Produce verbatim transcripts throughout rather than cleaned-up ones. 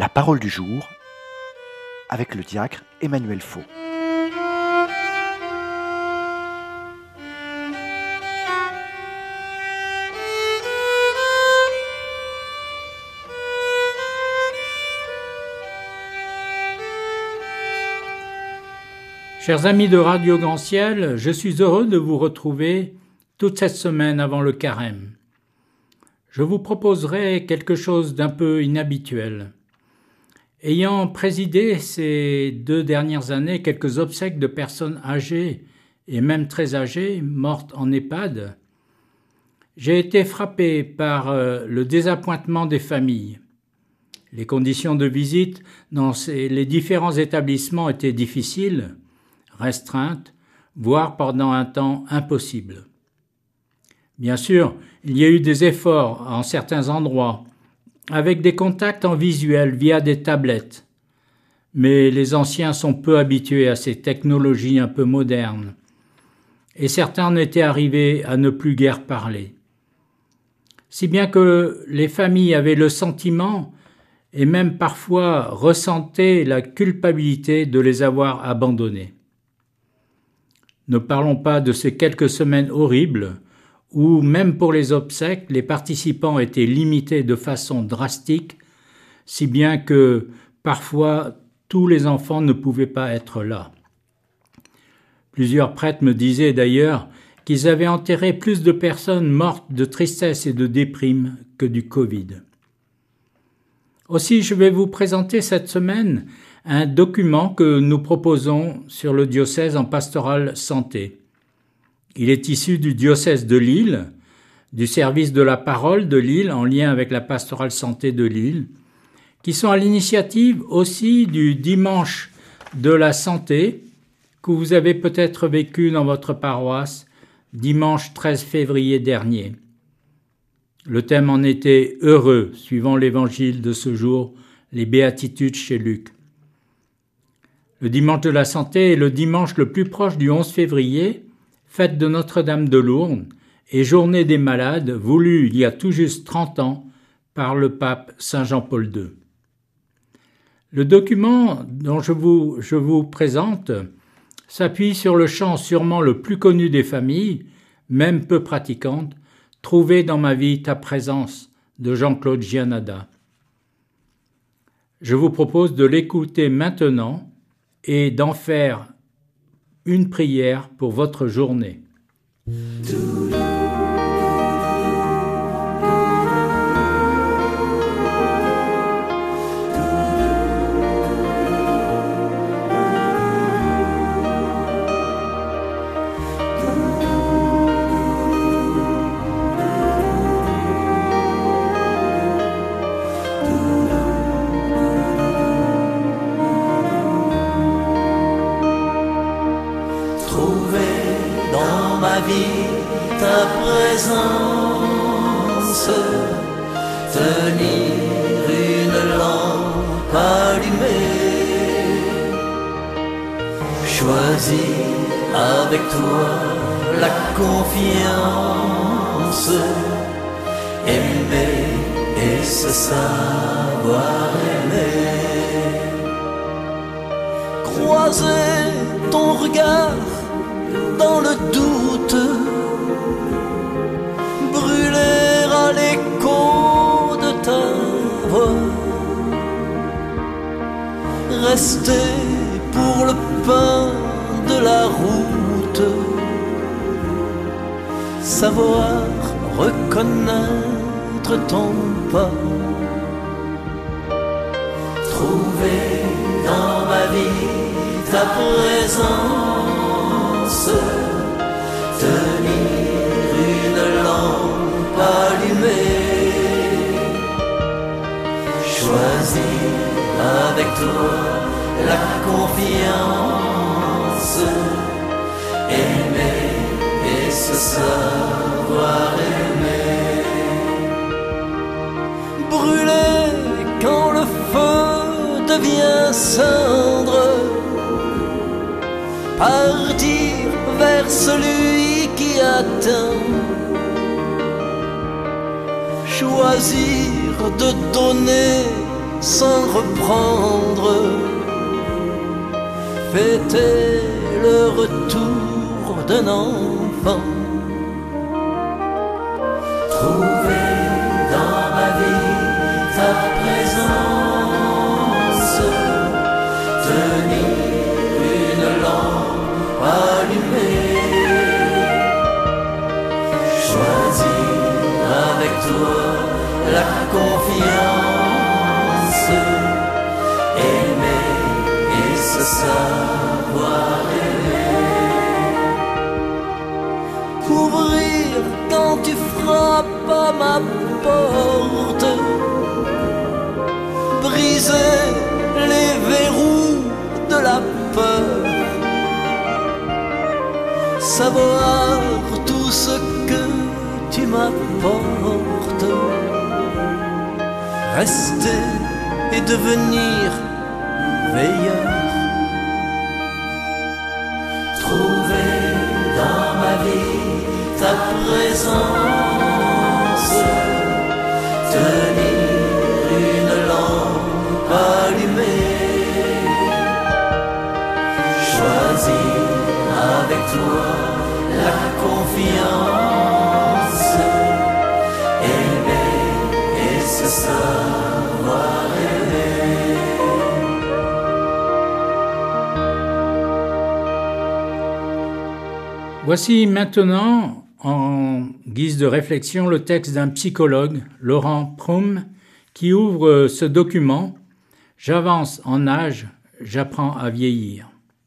La parole du jour avec le diacre Emmanuel Faux. Chers amis de Radio Grand Ciel, je suis heureux de vous retrouver toute cette semaine avant le carême. Je vous proposerai quelque chose d'un peu inhabituel. Ayant présidé ces deux dernières années quelques obsèques de personnes âgées et même très âgées, mortes en EHPAD, j'ai été frappé par le désappointement des familles. Les conditions de visite dans ces, les différents établissements étaient difficiles, restreintes, voire pendant un temps impossible. Bien sûr, il y a eu des efforts en certains endroits, avec des contacts en visuel via des tablettes. Mais les anciens sont peu habitués à ces technologies un peu modernes, et certains en étaient arrivés à ne plus guère parler. Si bien que les familles avaient le sentiment, et même parfois ressentaient la culpabilité de les avoir abandonnés. Ne parlons pas de ces quelques semaines horribles où, même pour les obsèques, les participants étaient limités de façon drastique, si bien que, parfois, tous les enfants ne pouvaient pas être là. Plusieurs prêtres me disaient d'ailleurs qu'ils avaient enterré plus de personnes mortes de tristesse et de déprime que du Covid. Aussi, je vais vous présenter cette semaine un document que nous proposons sur le diocèse en pastorale santé. Il est issu du diocèse de Lille, du service de la parole de Lille en lien avec la pastorale santé de Lille, qui sont à l'initiative aussi du dimanche de la santé que vous avez peut-être vécu dans votre paroisse dimanche treize février dernier. Le thème en était « Heureux » suivant l'évangile de ce jour, les béatitudes chez Luc. Le dimanche de la santé est le dimanche le plus proche du onze février, fête de Notre-Dame de Lourdes et journée des malades voulue il y a tout juste trente ans par le pape Saint Jean-Paul deux. Le document dont je vous, je vous présente s'appuie sur le chant sûrement le plus connu des familles, même peu pratiquantes, Trouver dans ma vie ta présence de Jean-Claude Gianada. Je vous propose de l'écouter maintenant et d'en faire une prière pour votre journée. Ta présence, tenir une lampe allumée, choisir avec toi la confiance, aimer et se savoir aimer, croiser ton regard dans le doute, brûler à l'écho de ta voix, rester pour le pain de la route, savoir reconnaître ton pas, trouver dans ma vie ta présence, tenir une lampe allumée, choisir avec toi la confiance, aimer et se savoir aimer, brûler quand le feu devient cendre, partir vers celui qui atteint, choisir de donner sans reprendre, fêter le retour d'un enfant. Trouver dans ma vie ta présence, tenir une lampe allumée, choisir avec toi la confiance, aimer et se savoir aimer, couvrir quand tu frappes à ma porte, briser les verrous de la peur, savoir tout ce que tu m'apportes, rester et devenir veilleur, trouver dans ma vie ta présence, tenir une lampe allumée, choisir avec toi la confiance, aimer et se savoir aimer. Voici maintenant, en guise de réflexion, le texte d'un psychologue, Laurent Prum, qui ouvre ce document « J'avance en âge, j'apprends à vieillir ».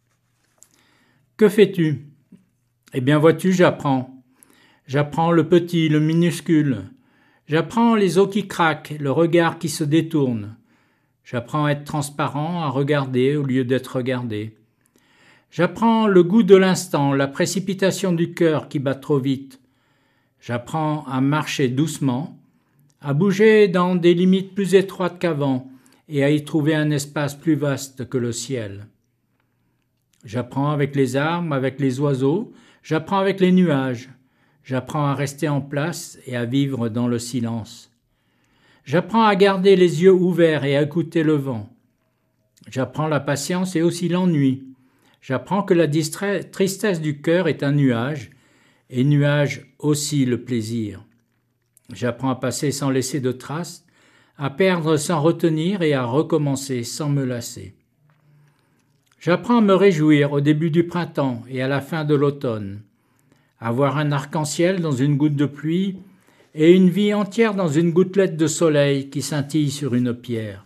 Que fais-tu ? Eh bien, vois-tu, j'apprends. J'apprends le petit, le minuscule. J'apprends les os qui craquent, le regard qui se détourne. J'apprends à être transparent, à regarder au lieu d'être regardé. J'apprends le goût de l'instant, la précipitation du cœur qui bat trop vite. J'apprends à marcher doucement, à bouger dans des limites plus étroites qu'avant et à y trouver un espace plus vaste que le ciel. J'apprends avec les arbres, avec les oiseaux, j'apprends avec les nuages. J'apprends à rester en place et à vivre dans le silence. J'apprends à garder les yeux ouverts et à écouter le vent. J'apprends la patience et aussi l'ennui. J'apprends que la distra- tristesse du cœur est un nuage, et nuage aussi le plaisir. J'apprends à passer sans laisser de traces, à perdre sans retenir et à recommencer sans me lasser. J'apprends à me réjouir au début du printemps et à la fin de l'automne, à voir un arc-en-ciel dans une goutte de pluie et une vie entière dans une gouttelette de soleil qui scintille sur une pierre.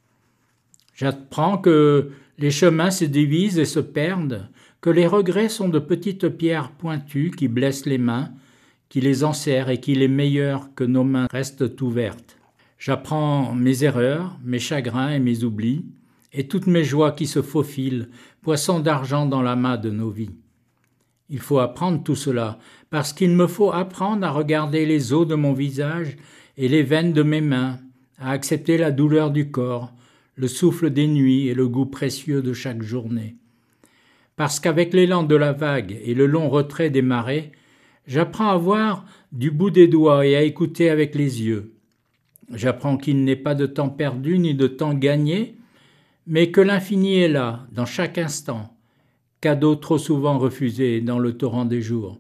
J'apprends que les chemins se divisent et se perdent, que les regrets sont de petites pierres pointues qui blessent les mains, qui les enserrent et qu'il est meilleur que nos mains restent ouvertes. J'apprends mes erreurs, mes chagrins et mes oublis, et toutes mes joies qui se faufilent, poissons d'argent dans l'amas de nos vies. Il faut apprendre tout cela, parce qu'il me faut apprendre à regarder les os de mon visage et les veines de mes mains, à accepter la douleur du corps, le souffle des nuits et le goût précieux de chaque journée. Parce qu'avec l'élan de la vague et le long retrait des marées, j'apprends à voir du bout des doigts et à écouter avec les yeux. J'apprends qu'il n'est pas de temps perdu ni de temps gagné, mais que l'infini est là, dans chaque instant, cadeau trop souvent refusé dans le torrent des jours.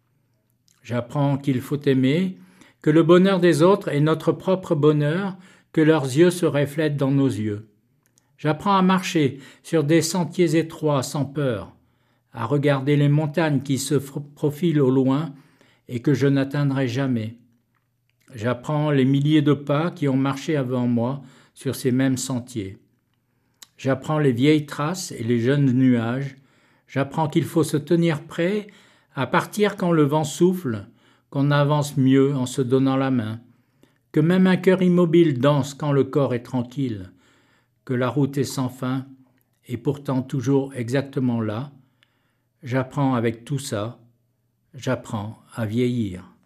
J'apprends qu'il faut aimer, que le bonheur des autres est notre propre bonheur, que leurs yeux se reflètent dans nos yeux. J'apprends à marcher sur des sentiers étroits sans peur, à regarder les montagnes qui se profilent au loin et que je n'atteindrai jamais. J'apprends les milliers de pas qui ont marché avant moi sur ces mêmes sentiers. J'apprends les vieilles traces et les jeunes nuages. J'apprends qu'il faut se tenir prêt à partir quand le vent souffle, qu'on avance mieux en se donnant la main, que même un cœur immobile danse quand le corps est tranquille, que la route est sans fin et pourtant toujours exactement là. J'apprends avec tout ça, j'apprends à vieillir.